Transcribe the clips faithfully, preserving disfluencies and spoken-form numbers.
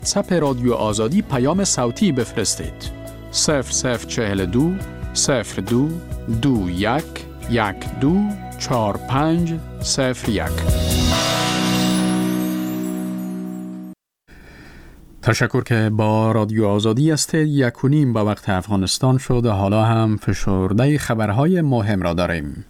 واتساپ رادیو آزادی پیام صوتی بفرستید. صفر صفر چهل و دو صفر دو دو یک یک دو چهار پنج صفر یک. تشکر که با رادیو آزادی هستید. یک و نیم به وقت افغانستان شد. حالا هم فشرده خبرهای مهم را داریم.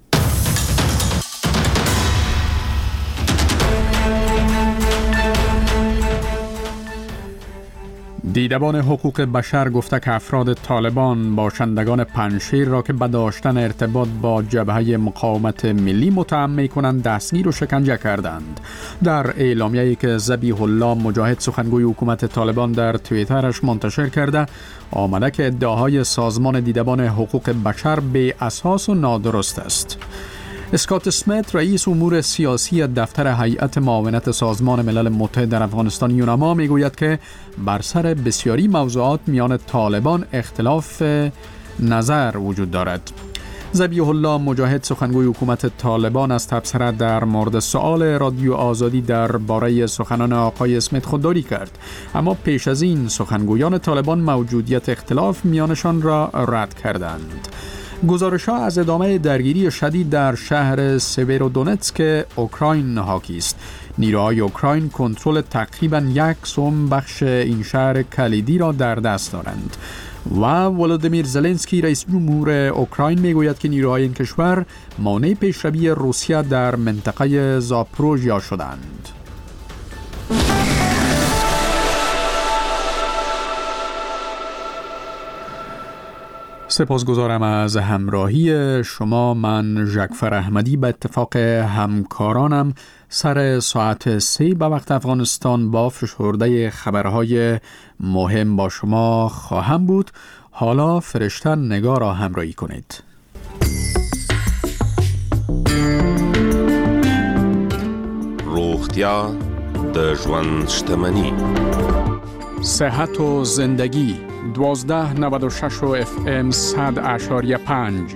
دیدبان حقوق بشر گفته که افراد طالبان باشندگان پنجشیر را که به داشتن ارتباط با جبهه مقاومت ملی متهم می‌کنند دستگیر و شکنجه کردند. در اعلامیه‌ای که ذبیح الله مجاهد سخنگوی حکومت طالبان در توییترش منتشر کرده، آمده که ادعاهای سازمان دیدبان حقوق بشر بی اساس و نادرست است. اسکات اسمیت رئیس امور سیاسی دفتر هیئت معاونت سازمان ملل متحد در افغانستان یونما میگوید که بر سر بسیاری موضوعات میان طالبان اختلاف نظر وجود دارد. ذبیح الله مجاهد سخنگوی حکومت طالبان از تبصره در مورد سؤال رادیو آزادی درباره سخنان آقای اسمیت خودداری کرد، اما پیش از این سخنگویان طالبان موجودیت اختلاف میانشان را رد کردند. گزارش‌ها از ادامه درگیری شدید در شهر سیورودونتسک اوکراین حاکی است. نیروهای اوکراین کنترل تقریباً یک سوم بخش این شهر کلیدی را در دست دارند و ولودیمیر زلنسکی رئیس جمهور اوکراین میگوید که نیروهای این کشور مانع پیشروی روسیه در منطقه زاپروژیا شدند. سپاسگزارم از همراهی شما. من ژکفر احمدی به اتفاق همکارانم سر ساعت سه به وقت افغانستان با فشرده خبرهای مهم با شما خواهم بود. حالا فرشته نگار را همراهی کنید. روغتیا د ژوند شتمنی، صحت و زندگی دوازده نود و شش و اف ام صد اشاریه پنج.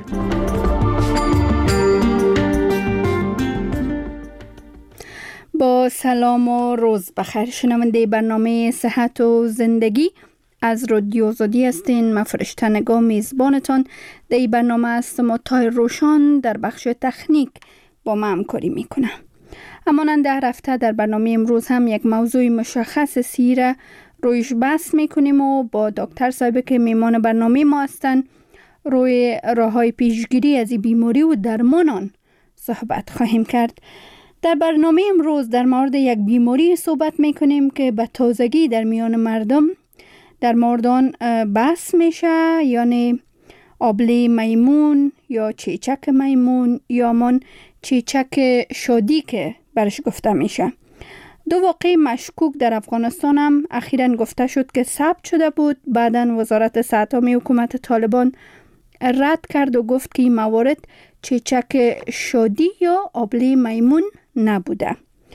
با سلام و روز بخیر شنونده برنامه صحت و زندگی از رادیو آزادی هستین. من فرشته نگاه میزبانتان در این برنامه است. ما تای روشان در بخش تکنیک با ما همکاری میکنه. همانند هر هفته در برنامه امروز هم یک موضوع مشخص سیره رویش بحث میکنیم و با دکتر صاحب که میمان برنامه ما هستن روی راههای پیشگیری از این بیماری و درمان آن صحبت خواهیم کرد. در برنامه امروز در مورد یک بیماری صحبت میکنیم که به تازگی در میان مردم در مورد آن بحث میشه، یعنی آبله میمون یا چیچک میمون یا من چیچک شادی که برش گفته میشه. دو واقعه مشکوک در افغانستان هم اخیراً گفته شد که ثبت شده بود. بعداً وزارت صحت عامه حکومت طالبان رد کرد و گفت که این موارد چیچک شادی یا آبله میمون نبوده.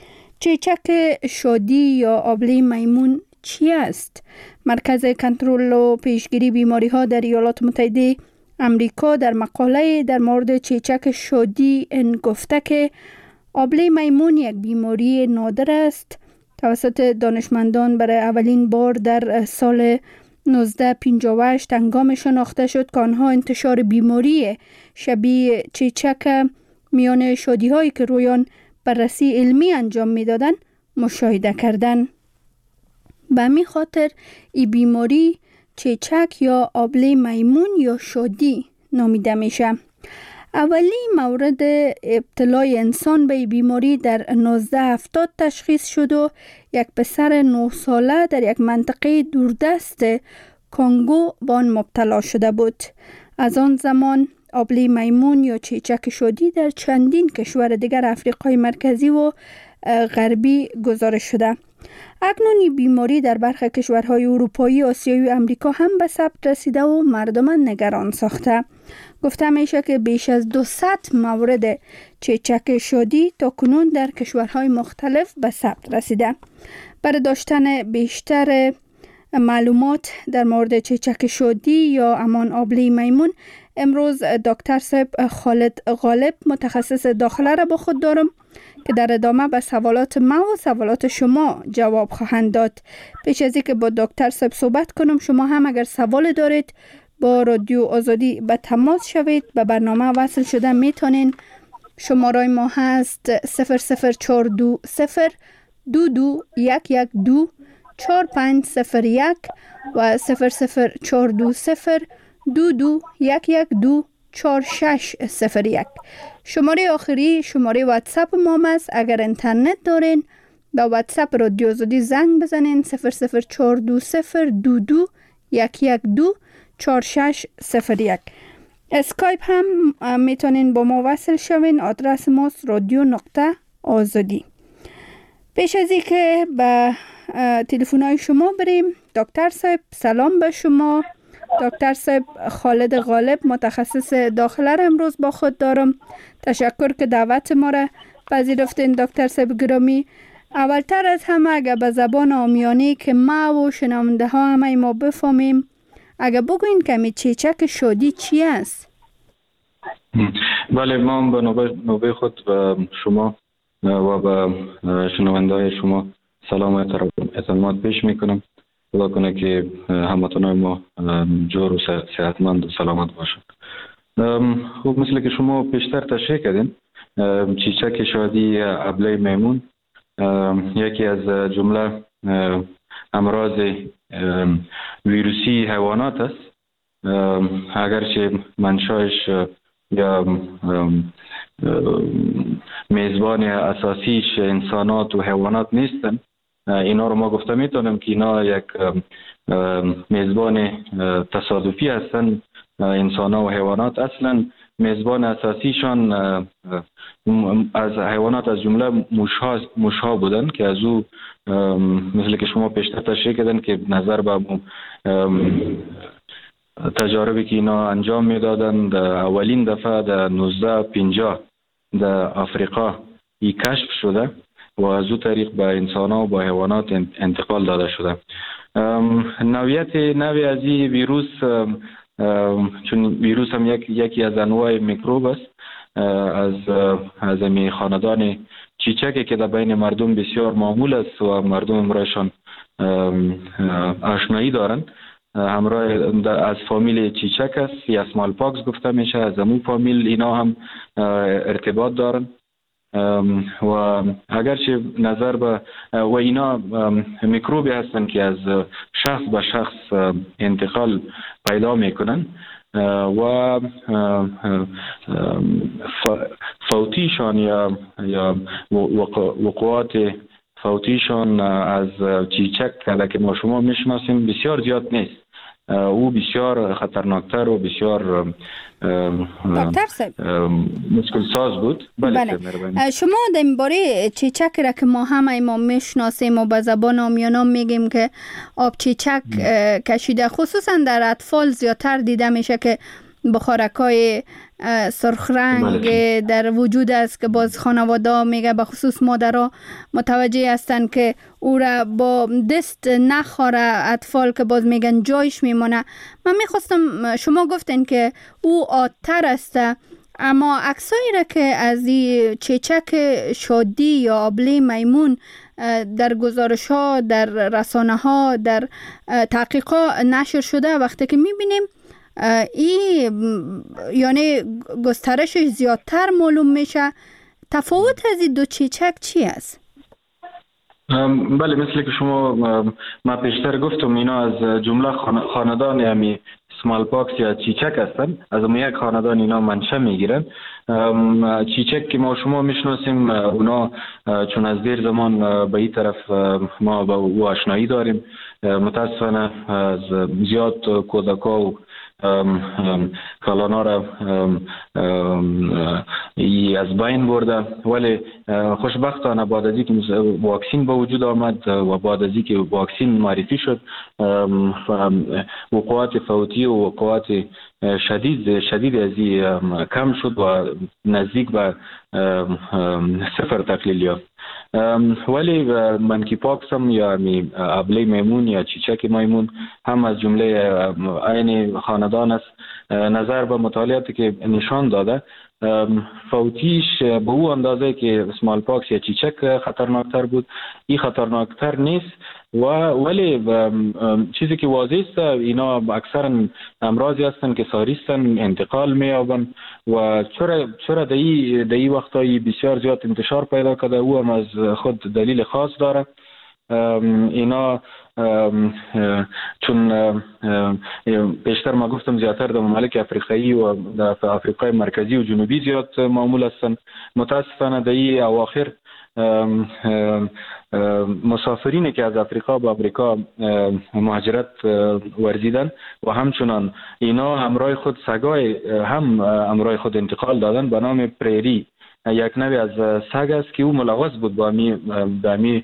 چیچک شادی یا آبله میمون چی است؟ مرکز کنترل و پیشگیری بیماری ها در ایالات متحده امریکا در مقاله در مورد چیچک شادی ان گفته که آبله میمون یک بیماری نادر است. توسط دانشمندان برای اولین بار در سال نوزده پنجاه و هشت هنگام شناخته شد که آنها انتشار بیماری شبیه چیچک میان شادی هایی که رویان بررسی علمی انجام می دادن مشاهده کردن. به همین خاطر این بیماری چیچک یا آبله میمون یا شادی نامیده میشه. اولی مورد ابتلای انسان به بیماری در نوزده هفتاد تشخیص شد و یک پسر نه ساله در یک منطقه دوردست کنگو با آن مبتلا شده بود. از آن زمان آبله میمون یا چیچک شادی در چندین کشور دیگر افریقای مرکزی و غربی گزارش شده. اکنون این بیماری در برخی کشورهای اروپایی، آسیایی و امریکا هم به ثبت رسیده و مردمان نگران ساخته. گفته میشه که بیش از دویست مورد چیچک شادی تا کنون در کشورهای مختلف به ثبت رسیده. برای داشتن بیشتر معلومات در مورد چیچک شادی یا همان آبله میمون امروز دکتر صاحب خالد غالب متخصص داخله را با خود دارم که در ادامه به سوالات ما و سوالات شما جواب خواهند داد. پیش از اینکه با دکتر صاحب صحبت کنم، شما هم اگر سوال دارید با رادیو آزادی به تماس شوید. به برنامه وصل شده میتونین. شماره ما هست صفر صفر چهار دو صفر دو دو یک یک دو چهار پنج صفر یک و صفر صفر چهار دو صفر دو دو یک یک دو چهار شش صفر یک. شماره آخری شماره واتساپ ما است. اگر اینترنت دارین با واتساپ رادیو آزادی زنگ بزنین صفر صفر چهار دو صفر دو دو یک یک دو چهار شش صفر یک. اسکایپ هم میتونین با ما وصل شوین. آدرس ماست رادیو نقطه آزادی. پیش از اینکه به تلفن‌های شما بریم، دکتر صاحب سلام به شما. دکتر صاحب خالد غالب متخصص داخله را امروز با خود دارم. تشکر که دعوت ما را پذیرفتین دکتر صاحب گرامی. اولتر از همه اگر به زبان عامیانه که ما و شنونده ها همه ما بفهمیم، اگر بگوین که می چیچک شادی چی است؟ بله، ما به نوبه, نوبه خود به شما و به شنونده شما سلام و احترامات پیش میکنم. خدا کنه که هموطنان ما جور و صحتمند و سلامت باشند. خب مثل که شما پیشتر تشریح کردین، چیچک شادی ابله میمون یکی از جمله امراض ویروسی حیوانات است. اگرچه منشأش یا میزبان اساسیش انسانات و حیوانات نیستن، اینا رو ما گفته میتونیم که اینا یک میزبان تصادفی هستن. انسان ها و حیوانات اصلا میزبان اساسیشان از حیوانات از جمله موشها موشها بودن که از او مثل که شما پیشتر تشریح کردن که نظر به تجاربی که اینا انجام میدادن در اولین دفعه در نوزده پنجاه در آفریقا ای کشف شده و از او طریق به انسان ها و به حیوانات انتقال داده شده. نوعیت نوعی از این ویروس، چون ویروس هم یک یکی از انواع میکروب است، از از می خاندان چیچکی که در بین مردم بسیار معمول است و مردم امرایشان آشنایی دارن. همراه از فامیل چیچک است یا اسمال پاکس گفته میشه. از امو فامیل اینا هم ارتباط دارن و اگرچه نظر به و اینا میکروبی هستن که از شخص به شخص انتقال پیدا میکنن و فوتیشان یا یا وقوعات فوتیشان از چیچک که ما شما میشناسیم بسیار زیاد نیست. او بسیار خطرناکتر و بسیار دکتر صاحب مشکل ساز بود. بله, بله. شما در باره چیچک را که ما همه ما میشناسیم و به زبان عامیانه میگیم که آب چیچک کشیده، خصوصا در اطفال زیادتر دیده میشه که بخارکای سرخ رنگ بله. در وجود است که باز خانواده میگه به خصوص مادرها متوجه هستن که او را با دست نخوره اطفال که باز میگن جایش میمونه. من میخواستم، شما گفتین که او عادتر است، اما عکسایی را که از این چیچک شادی یا آبله میمون در گزارش ها در رسانه ها در تحقیقات نشر شده، وقتی که میبینیم این یعنی گسترش زیادتر معلوم میشه. تفاوت از این دو چیچک چی است؟ بله، مثل که شما ما پیشتر گفتم اینا از جمله خاندان یعنی سمال پاکس یا چیچک هستن. از اون یک خاندان اینا منشأ میگیرن. چیچک که ما شما میشناسیم اونا چون از دیر زمان به این طرف ما با او آشنایی داریم. متاسفانه از زیاد کودکا و کلانا را از بین برده، ولی خوشبختانه بعد از اینکه واکسین به وجود آمد و بعد از اینکه واکسین معرفی شد، وقوعات فوتی و وقوعات شدید شدید از این کم شد و نزدیک به صفر تقلیل یافت. ولی منکی پاکس هم یا ابله میمون یا چیچک میمون هم از جمله عین خاندان است نظر به مطالعاتی که نشان داده فوتیش به او اندازه که اسمال پاکس یا چیچک خطرناکتر بود، این خطرناکتر نیست. و ولی چیزی که واضح است اینا اکثرا امراضی هستند که ساری هستند، انتقال می‌یابند و چرا چرا در این وقتایی بسیار زیاد انتشار پیدا کرده. او هم از خود دلیل خاص داره. اینا چون بیشتر ما گفتم زیادتر در ممالک افریقایی و در افریقای مرکزی و جنوبی زیاد معمول هستند. متاسفانه در این اواخر مسافرینی که از افریقا به امریکا مهاجرت ورزیدن و همچنان اینا همراه خود سگای هم همراه خود انتقال دادن به نام پریری. یک نوع از سگ است که او ملوث بود با می با می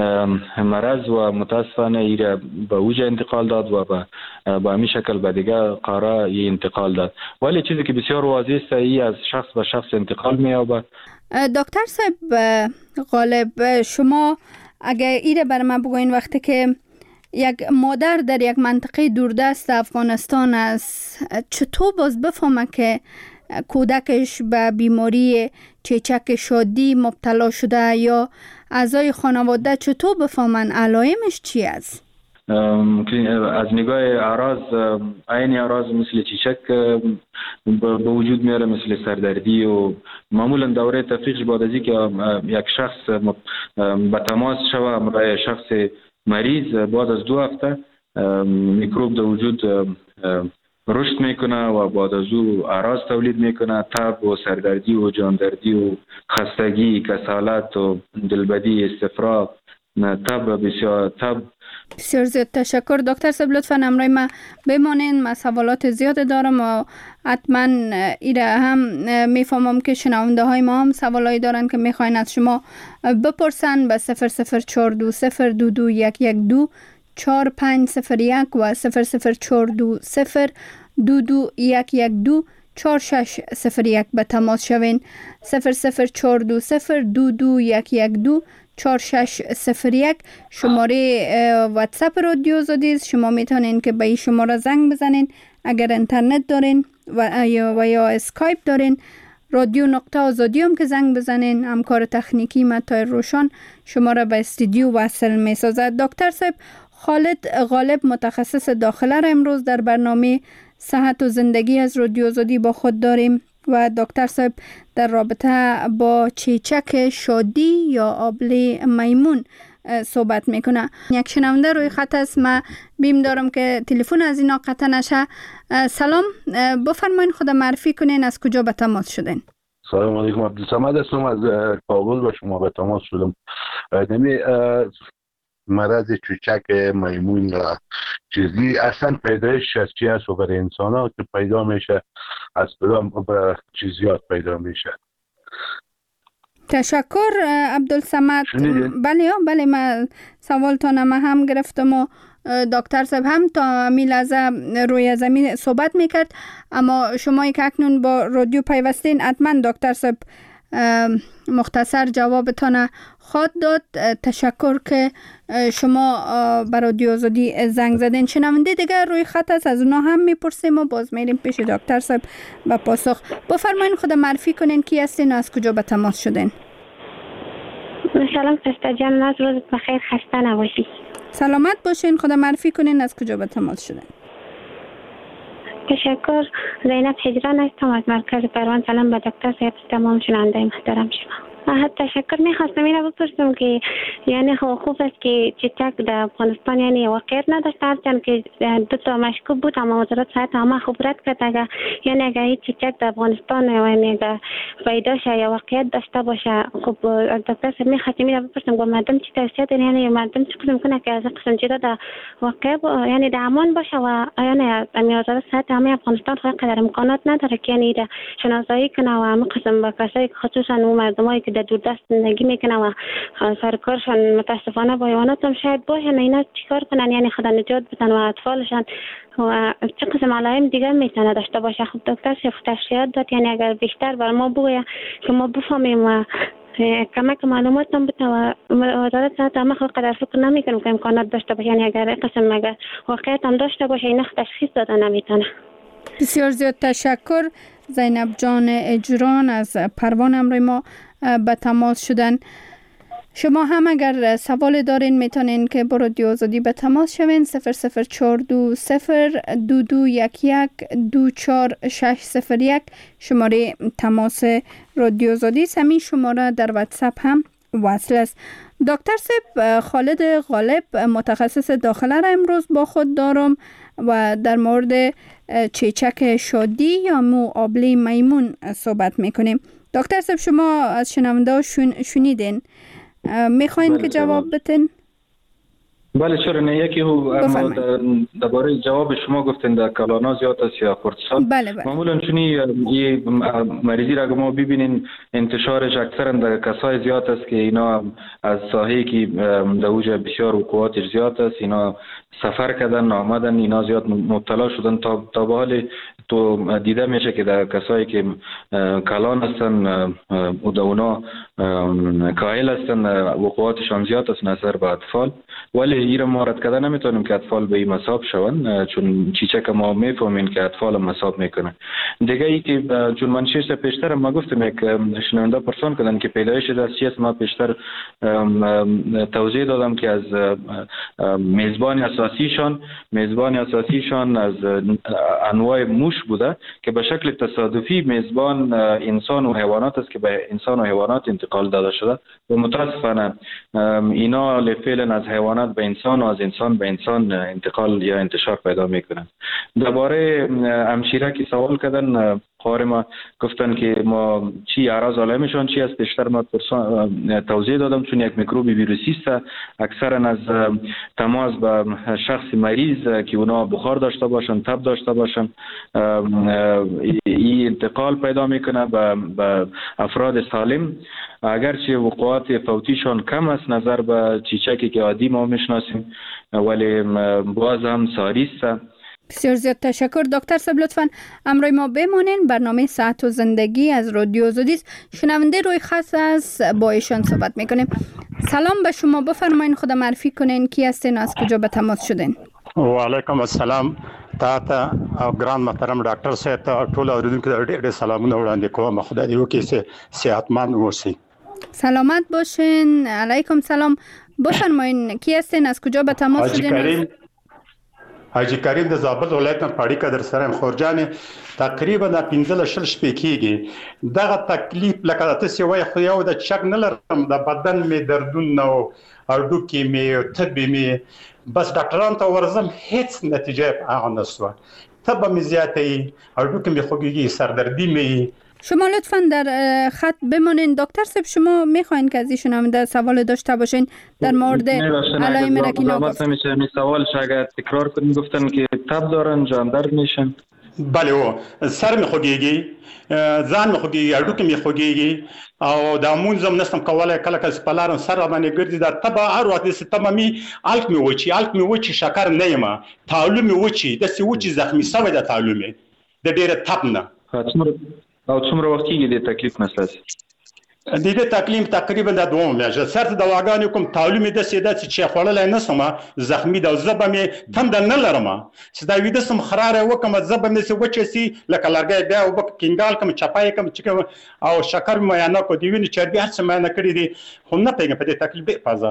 مرض و متاسفانه ایره به اوج انتقال داد و با با می شکل به دیگه قاره انتقال داد. ولی چیزی که بسیار واضح است ای از شخص به شخص انتقال می‌یابد. دکتر صاحب غالب، شما اگه ایره بر من بگوین وقتی که یک مادر در یک منطقه دوردست افغانستان است چطور باز بفهمه که کودکش به بیماری چیچک شادی مبتلا شده یا اعضای خانواده چطور بفهمن علائمش چی است؟ از نگاه اعراض، عین اعراض مثل چیچک به وجود میاره، مثل سردردی و معمولا دوره تفریقش بعد از اینکه یک شخص به تماس شوه با شخص مریض بعد از دو هفته میکروب در وجود رشد میکنه و بعد از او اعراض تولید میکنه، تب و سردردی و جاندردی و خستگی، کسالت و دلبدی، استفراغ، تب بسیار تب. بسیار زیاد تشکر دکتر صاحب، لطفاً همراه ما بمانین. من سوالات زیاد دارم و حتما ایره هم میفهمم که شنونده های ما هم سوالایی دارن که میخواین از شما بپرسن به صفر صفر چهار دو صفر دو دو یک یک دو چهار پنج صفر یک و صفر صفر چهار دو صفر دو دو یک یک دو چهار شش صفر یک به تماس شوین. صفر صفر چهار دو صفر دو دو یک یک دو چهار شش صفر یک شماره واتساپ رادیو آزادی است. شما میتونین که به این شماره زنگ بزنین اگر اینترنت دارین و یا و یا اسکایپ دارین. رادیو نقطه آزادی هم که زنگ بزنین همکار تکنیکی متای روشان شما را به استودیو وصل می سازد. دکتر صاحب، خالد غالب متخصص داخله را امروز در برنامه صحت و زندگی از رادیو آزادی با خود داریم و دکتر صاحب در رابطه با چیچک شادی یا آبله میمون صحبت میکنه. یک شنونده روی خط است، من بیم دارم که تلفن از اینا قطع نشه. سلام، بفرمایید خود معرفی کنین، از کجا به تماس شدین؟ سلام علیکم، عبدالصمد هستم از کابل با شما به تماس شدم. نمی مرض چیچک میمون و چیزی اصلا پیدایش از چی هست و برای انسان ها که پیدا میشه از کدام به چیزیات پیدا میشه. تشکر عبدالصمد. بله بله من سوالتان ما هم گرفتم و دکتر صاحب هم تا می لحظه روی زمین صحبت میکرد، اما شما که اکنون با رادیو پیوستین حتما دکتر صاحب مختصر جوابتان خواهد داد. تشکر که شما بر رادیو آزادی زنگ زدین. شنونده دیگر روی خط است، از اونا هم میپرسیم و باز میریم پیش دکتر صاحب با پاسخ. بفرمایید خود معرفی کنین کی هستین و از کجا به تماس شدین؟ سلام خسته جان، از روز بخیر، خسته نباشید. سلامت باشین، خود معرفی کنین از کجا به تماس شدین؟ تشکر. زینب هجران هستم از مرکز پروان. سلام به دکتر صاحب، تمام شنونده محترم شما. تشکر. میخواستم اینو بپرسم که یعنی خوب است که چیچک در افغانستان یعنی واقعیت نداشته، هرچند که دو تا مشکوک بود اما وزارت صحت همه خوب رد کرد. اگر یعنی اگر این چیچک در افغانستان یعنی اگر پیدا شه یا واقعیت داشته باشه، خب از دکتر صاحب میخواستم اینو بپرسم که مردم چی توصیه دارن، یعنی مردم چی کار میکنه که از قسم چیزا در واقع یعنی در امان باشه و یعنی وزارت صحت همه افغانستان خیلی قدر امکانات نداره که یعنی در شناسایی کنه و همه قسم به کسایی خصوصا اون مردمایی که در دوردست زندگی میکنه و سرکارشان متاسفانه با حیوانات هم شاید باشن، اینا چیکار کنن یعنی خدا نجات بدن و اطفالشان و چه قسم علائم دیگر میتونه داشته باشه. خب دکتر صاحب تشریحات داد، یعنی اگر بیشتر بر ما بگوید که ما بفهمیم و کمک معلومات هم بده و وزارت صحت هم خود قدر فکر نمیکنم که امکانات داشته باشه، یعنی اگر قسم اگر واقعیت هم داشته باشه اینا تشخیص داده نمیتونه. بسیار زیاد تشکر. زینب جان اجران از پروان امروی ما به تماس شدن. شما هم اگر سوال دارین میتونین که با رادیو آزادی به تماس شوین. صفر صفر چهار دو صفر دو دو یک یک دو چهار شش صفر یک شماره تماس رادیو آزادی. همین شماره در واتساپ هم وصل است. دکتر صاحب، خالد غالب متخصص داخله را امروز با خود دارم و در مورد چیچک شادی یا مو آبله میمون صحبت میکنیم. دکتر صاحب، شما از شنونده شون شنیدین، میخواین که جواب بدین؟ بله چرا نه. یکی هو درباره جواب شما گفتین در کلانا زیاد است یا خردسال. بله بله. معمولا چونی یه مریضی را ما ببینین انتشارش اکثرا در کسای زیاد است که اینا از ساحه‌ای که در اوج بسیار وقوعاتش زیاد است، اینا سفر کردن آمدن، اینا زیاد مبتلا شدن. تا تا به حال تو دیده میشه که در کسایی که کلان هستن و در اونا کاهل هستن وقوعاتشان زیاد است نظر به اطفال، ولی این را ما رد کردن نمیتونیم که اطفال به این مصاب شون، چون چیچک ما میفهمیم که اطفال مصاب میکنه. دیگه ای که چون من شش پیشتر ما گفتم یک شنونده پرسان کردن که پیدایش از چی است، ما پیشتر توضیح دادم که از میزبان اساسیشان میزبان اساسیشان از انواع موش بوده که به شکل تصادفی میزبان انسان و حیوانات است که به انسان و حیوانات انتقال داده شده و متاسفانه اینا فعلا از حیوانات به انسان و از انسان به انسان انتقال یا انتشار پیدا میکنن. درباره همشیره که سوال کردن، قاره ما گفتن که ما چی اعراض علائمشان چی است، بیشتر ما توضیح دادم چون یک میکروب ویروسی است، اکثرا از تماس با شخص مریض که اونا بخار داشته باشن، تب داشته باشن، این انتقال پیدا میکنه به افراد سالم. اگرچه وقوعات فوتیشان کم است نظر به چیچکی که عادی ما میشناسیم، ولی باز هم ساری است. بسیار زیاد تشکر. دکتر صاحب لطفاً امروی ما بمانین. برنامه صحت و زندگی از رادیو آزادی است. شنونده روی خط است، با ایشان صحبت میکنیم. سلام به شما، بفرمایین خود معرفی کنین، کی هستین، از کجا به تماس شدین؟ و علیکم السلام. تا ته او ګران محترم ډاکټر صاحب ته ټول اوریدونکو ته ډېر سلامونه وړاندې کوم. خدای دې وکړي چې صحتمند اوسئ. سلامت باشین. علیکم سلام. بفرمایین کی هستین، از کجا به تماس شدین؟ حاجی کریم حاجی کریم د زابل ولایت نه پاړی کدر سره خورجان تقریبا د پنځه شل شپې کېږي. دغه تکلیف لکه تاسو وایي خو یو د چک نه لرم، د بدن می دردونه او اړوکی می تبې می، بس ډاکټران ته ورزم هیڅ نتیجه هغه نشوه. تبه می زیاتې، اړوکی می خوږیږي، سردردی می. شما لطفاً در خط بمانین. دکتر صاحب شما میخواین که از ایشون هم در سوال داشته باشین در مورد علائم را که نگفت؟ می سوال شاید تکرار کنیم. گفتن که تب دارن، جان درد میشن. بله او سر می خوږیږي، ځان می خوږیږي، اړوکی می خوږیږي او د مونځم نستم کولای، کله کله سپلارم سر باندې ګرځي. دا تبه هر وخت چې تبه می الک می وچی الک می وچی شکر نه یم، تعلم می وچی د سی وچی زخمی سوی د تعلم د ډیره تب نه. او څومره وخت کېږي د تکلیف مساس؟ د دې تکلیف تقریبا د دوه میاشتې سره د واګانې کوم تعلم د سیده چې خړلای نه سم، زخمی د زبه می تند نه لرم، چې دا ویده سم خراره وکم زبه می سي وچسي لکه لرګي بیا او کینګال کوم چپای کوم چې او شکر مې نه کو دی ویني چربي هڅه مې نه کړی دي، خو نه پیګم په دې تکلیف پازاب.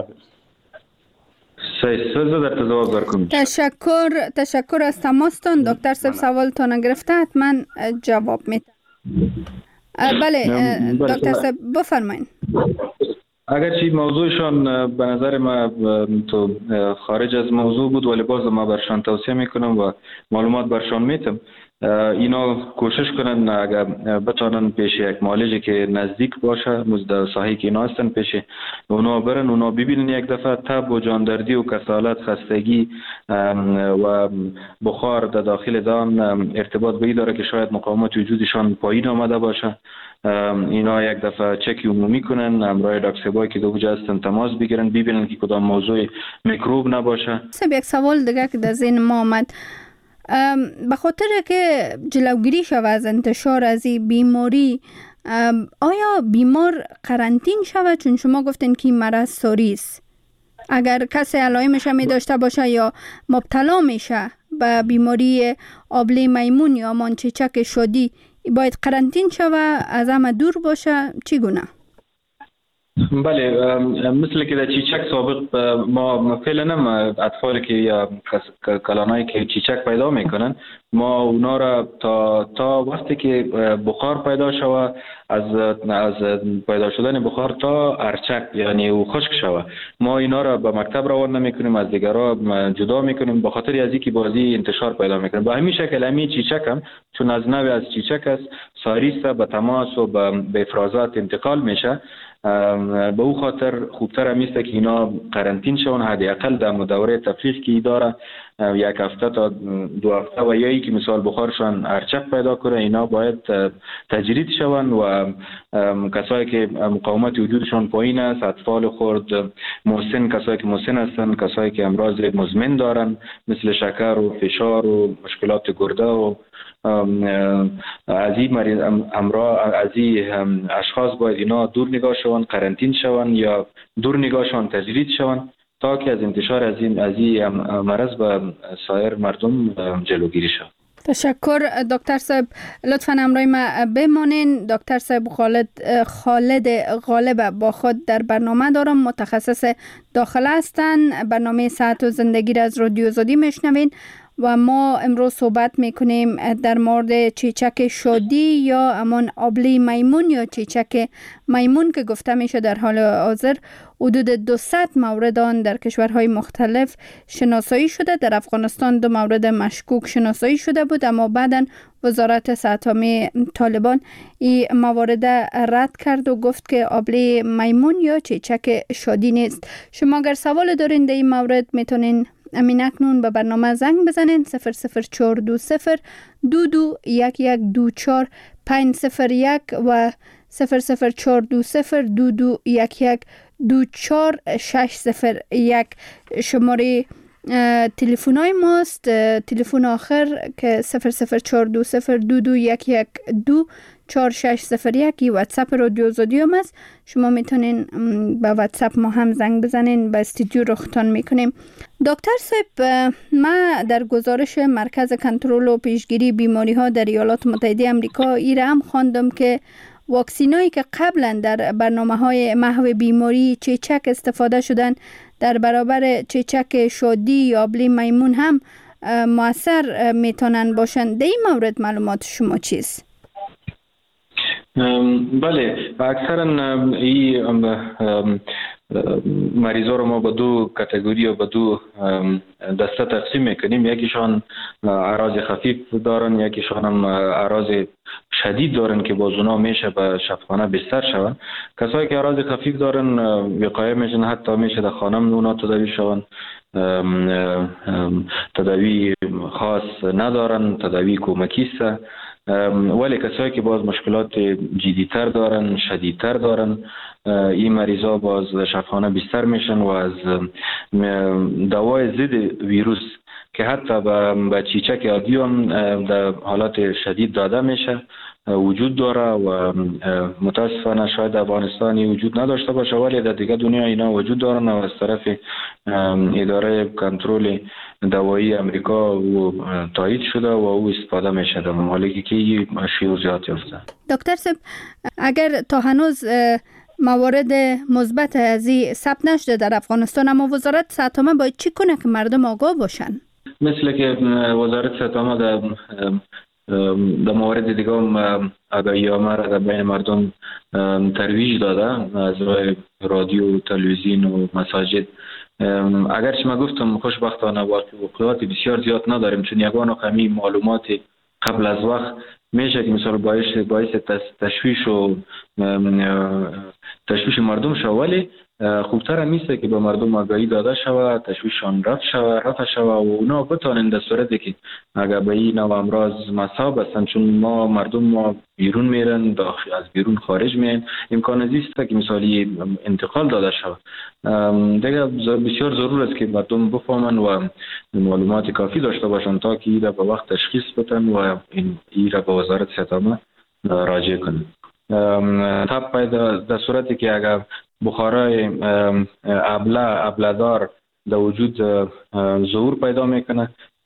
تشکر تشکر از تماستان. دکتر صاحب سوالتان گرفته، حتما جواب میدم. بله دکتر صاحب بفرمایید. اگرچه موضوعشان به نظر ما تو خارج از موضوع بود، ولی باز ما برشان توصیه میکنم و معلومات برشان میتم. اینا کوشش کنن اگر بتانن پیش یک معالجه که نزدیک باشه مزد ساحی که اینا هستن پیش اونا برن، اونا ببینن یک دفعه تب و جاندردی و کسالت، خستگی و بخار در داخل دان ارتباط به این داره که شاید مقاومت وجودشان پایین آمده باشه. اینا یک دفعه چکی عمومی کنن، همراه دکتر بای که دو جا هستن تماس بگیرن، ببینن که کدام موضوع میکروب نباشه. سب یک سوال دیگه که در ذهن ما آمد، به خاطر که جلوگیری شود از انتشار از این بیماری، آیا بیمار قرنطین شود؟ چون شما گفتین که مرض ساری است. اگر کسی علائمش می داشته باشه یا مبتلا میشه به بیماری آبله میمون یا مان چیچک شادی باید قرنطین شوه، از همه دور باشه، چگونه؟ بله، مثل که در چیچک سابق ما فعلا هم اطفالی که یا کلانایی که چیچک پیدا میکنن ما اونا را تا تا وقتی که بخار پیدا شوه، از از پیدا شدن بخار تا ارچک یعنی او خشک شوه، ما اینا را به مکتب روان نمیکنیم، از دیگرها جدا میکنیم به خاطر از اینکه بازی انتشار پیدا میکنه. به همین شکل همین چیچک هم چون از نوع از چیچک است ساریست به تماس و به افرازات انتقال میشه، به او خاطر خوبتر میسته که اینا قرنطین شون، حداقل در دوره تفریح که داره یک هفته تا دو هفته و یا ای که مثال بخارشان ارچک پیدا کنه، اینا باید تجرید شون و کسایی که مقاومت وجودشان پایین است، اطفال خرد، مسن، کسایی که مسن هستن، کسایی که امراض مزمن دارن مثل شکر و فشار و مشکلات گرده و از این مریض امراض از این اشخاص باید اینا دور نگاه شون، قرنطین شون یا دور نگاه شون تجرید شون تا که از انتشار از این از این مرض به سایر مردم جلوگیری شود. تشکر دکتر صاحب، لطفاً همراه ما بمانین. دکتر صاحب خالد خالد غالب با خود در برنامه دارم، متخصص داخله هستند. برنامه صحت و زندگی را از رادیو آزادی میشنوین و ما امروز صحبت میکنیم در مورد چیچک شادی یا امان آبله میمون یا چیچک میمون که گفته میشه در حال حاضر حدود دویست مورد آن در کشورهای مختلف شناسایی شده. در افغانستان دو مورد مشکوک شناسایی شده بود، اما بعداً وزارت صحت عامه طالبان این موارد رد کرد و گفت که آبله میمون یا چیچک شادی نیست. شما اگر سوال دارین در این مورد میتونین امین اکنون به برنامه زنگ بزنین صفر صفر چهار دو صفر دو دو یک یک دو چهار پنج صفر یک و صفر صفر چهار دو صفر دو دو یک یک دو چهار شش صفر یک. شماره تلفن های ماست، تلفن آخر که صفر صفر چهار دو صفر دو دو یک یک دو چهار شش صفر یک. واتساپ رادیو آزادی هم است، شما میتونین با واتساپ ما هم زنگ بزنین، با استودیو رختان میکنیم. دکتر صاحب، ما در گزارش مرکز کنترل و پیشگیری بیماری ها در ایالات متحده آمریکا ایره هم خواندم که واکسینایی که قبلا در برنامه های محو بیماری چیچک استفاده شدن در برابر چیچک شادی یا آبله میمون هم مؤثر میتونن باشن. در این مورد معلومات شما چیست؟ بله، اکثرا این مریضا رو ما به دو کاتگوری و به دو دسته تقسیم میکنیم. یکیشان اعراض خفیف دارن، یکیشان هم اعراض شدید دارن که باز اونا میشه به شفاخانه بستر شون. کسایی که اعراض خفیف دارن وقایع میشن، حتی میشه در خانه اونا تداوی شون، تداوی خاص ندارن، تداوی کمکی است. ولی کسایی که باز مشکلات جدی‌تر دارن، شدیدتر دارن، این مریضا باز شفاخانه بستر میشن و از دوای ضد ویروس که حتی به چیچک عادی هم در حالات شدید داده میشه وجود داره و متاسفانه شاید در افغانستانی وجود نداشته باشه، ولی در دیگه دنیا اینا وجود دارن و از طرف اداره کنترل دوایی امریکا و تایید شده و او استفاده میشه در ممالکی که شیوع زیاد یافته. دکتر صاحب، اگر تا هنوز موارد مثبت از این ثبت نشده در افغانستان، اما وزارت صحت عامه باید چی کنه که مردم آگاه باشن؟ مثل که وزارت صحت عامه در در موارد دیگه هم آگاهی‌نامه را در بین مردم ترویج داده از راه رادیو، تلویزیون و مساجد. اگرچه ما گفتم خوشبختانه واقعیات بسیار زیاد نداریم، چون یگان و کمی معلومات قبل از وقت میشه که مثلا باعث باعث تشویش و تشویش مردم شود، ولی خوبتر هم میسته که به مردم آگاهی داده شود، تشویششان رفع شود رفع شود و اونا بتونن در صورتی که اگر به این نوع امراض مصاب هستن، چون ما مردم ما بیرون میرن، داخل از بیرون خارج میرن، امکان است که مثالی انتقال داده شود. دیگه بسیار ضرور است که مردم بفهمن و معلومات کافی داشته باشن تا که ایره به وقت تشخیص بدن و این ایره به وزارت صحت عامه راجع کنن. طب در صورتی که اگر بخارای ابله ابله‌دار در وجود ظهور پیدا میکنه،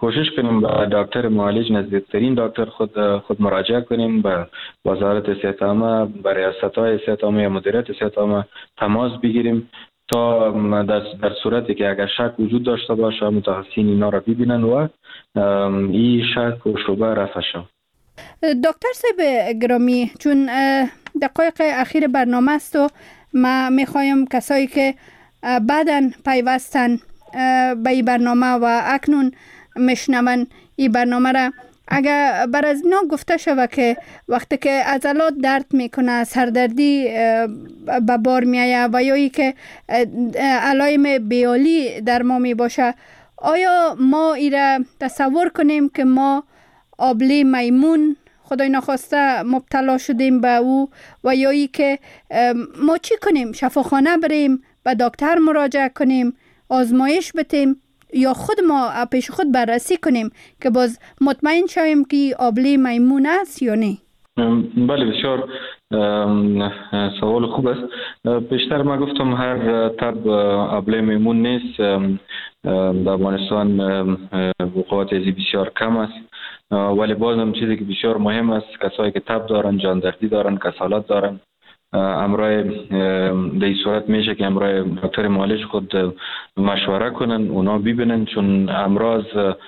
کوشش کنیم به دکتر معالج نزدیکترین دکتر خود خود مراجعه کنیم، به وزارت صحت عامه، به ریاست‌های صحت عامه یا مدیریت صحت عامه تماس بگیریم تا در, در صورتی که اگر شک وجود داشته باشه متخصصین اینا را ببینن و این شک و شبه رفع شود. دکتر صاحب گرامی، چون دقایق اخیر برنامه است و ما میخوایم کسایی که بعداً پیوستن به این برنامه و اکنون میشنون این برنامه را، اگر بر از اینا گفته شود که وقتی که عضلات درد میکنه، سردردی به بار میایه و یا ای که علائم بیالی در ما می باشه، آیا ما ای را تصور کنیم که ما آبله میمون خدای نخواسته مبتلا شدیم به او و یا ای که ما چی کنیم؟ شفاخانه بریم، به دکتر مراجعه کنیم، آزمایش بتیم یا خود ما پیش خود بررسی کنیم که باز مطمئن شویم که آبله میمون است یا نه؟ بله، بسیار سوال خوب است. پیشتر ما گفتم هر تب آبله میمون نیست. در افغانستان وقوعات ازی بسیار کم است، ولی بازم چیزی که بسیار مهم است کسایی که تب دارن، جاندردی دارن، کسالت دارن، امرای در این صورت میشه که امرای دکتر معالج خود مشوره کنن، اونا ببینن، چون امراض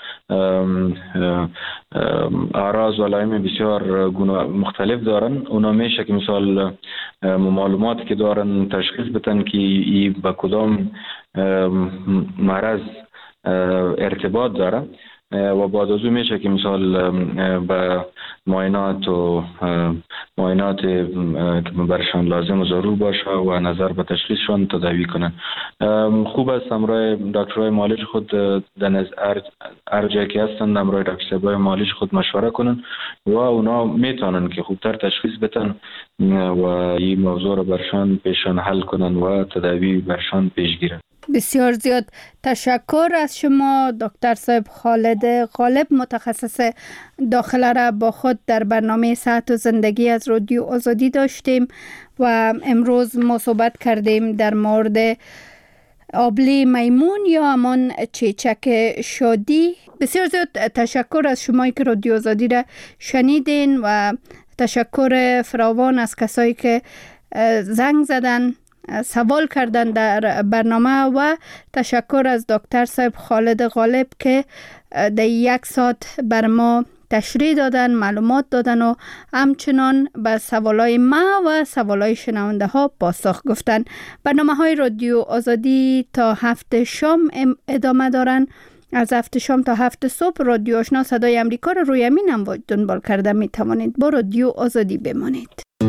اعراض و علائم بسیار مختلف دارن. اونا میشه که مثال معلوماتی که دارن تشخیص بدن که این با کدام مرض ارتباط داره و بعد از اون میشه که مثال به معاینات و معاینات که برشان لازم و ضرور باشه و نظر به تشخیصشان تداوی کنن. خوب است امرای دکترای معالج خود در هر جایی که هستن امرای دکترای معالج خود مشوره کنن و اونا میتونن که خوبتر تشخیص بدن و این موضوع رو برشان پیشان حل کنن و تداوی برشان پیش گیرن. بسیار زیاد تشکر از شما دکتر صاحب خالد غالب، متخصص داخله را با خود در برنامه صحت و زندگی از رادیو آزادی داشتیم و امروز ما صحبت کردیم در مورد آبله میمون یا همان چیچک شادی. بسیار زیاد تشکر از شما که رادیو آزادی را شنیدین و تشکر فراوان از کسایی که زنگ زدن، سوال کردن در برنامه و تشکر از دکتر صاحب خالد غالب که در یک ساعت بر ما تشریح دادن، معلومات دادن و همچنان به سوالای ما و سوالای شنونده ها پاسخ گفتن. برنامه های رادیو آزادی تا هفت شام ادامه دارن. از هفت شام تا هفت صبح رادیو آشنا صدای امریکا رو روی امین امواج دنبال کرده می توانید. با رادیو آزادی بمانید.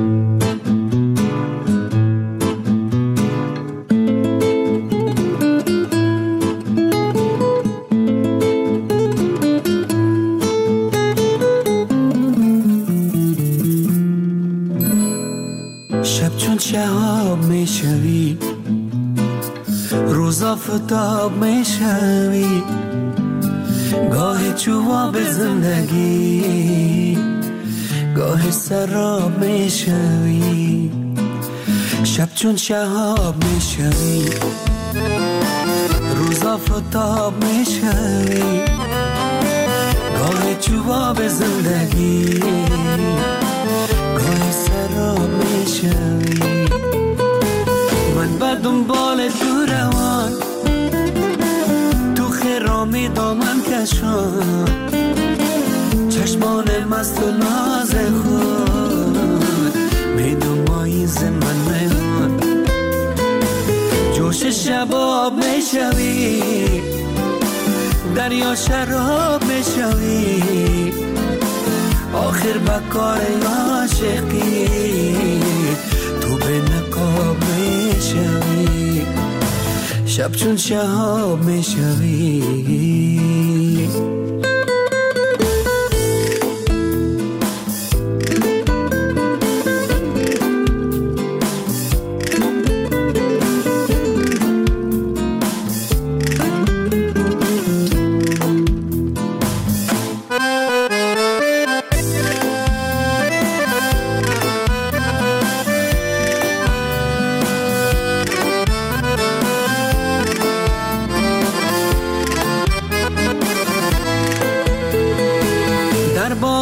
شب چون شهاب می شوی، روزا فتاب می شوی، گاهی جواب زندگی، گاهی سراب می شوی. شب چون شهاب می شوی، روزا فتاب می شوی، گاهی جواب زندگی، گاهی سراب می شوی. من به دنبال تو روان، تو خرامی دامن کشان، چشمان مست و ناز خود می دنبایی زمن میان. جوش شباب می شوی، دریا شراب می شوی، آخر بکار عاشقی تو به نقاب می شوی. شب چون شهاب می شوی.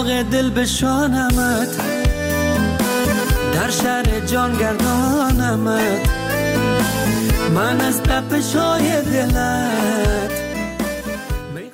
باغ دل بشانمت، در شهر جان گردانمت، من از تپش های دلت